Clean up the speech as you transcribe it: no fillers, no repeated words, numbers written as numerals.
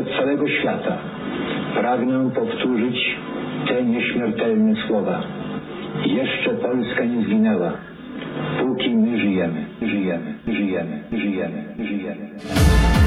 wobec całego świata pragnę powtórzyć te nieśmiertelne słowa. Jeszcze Polska nie zginęła, póki my żyjemy.